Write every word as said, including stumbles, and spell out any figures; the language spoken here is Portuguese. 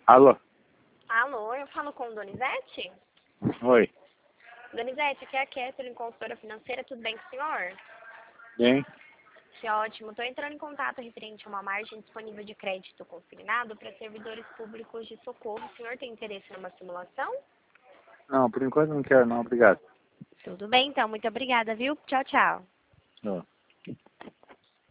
Alô? Alô, eu falo com Donizete? Oi. Donizete, aqui é a Catherine, consultora financeira, tudo bem com o senhor? Bem? Que ótimo. Estou entrando em contato referente a uma margem disponível de crédito consignado para servidores públicos de socorro. O senhor tem interesse numa simulação? Não, por enquanto não quero não, obrigado. Tudo bem, então. Muito obrigada, viu? Tchau, tchau. Ó.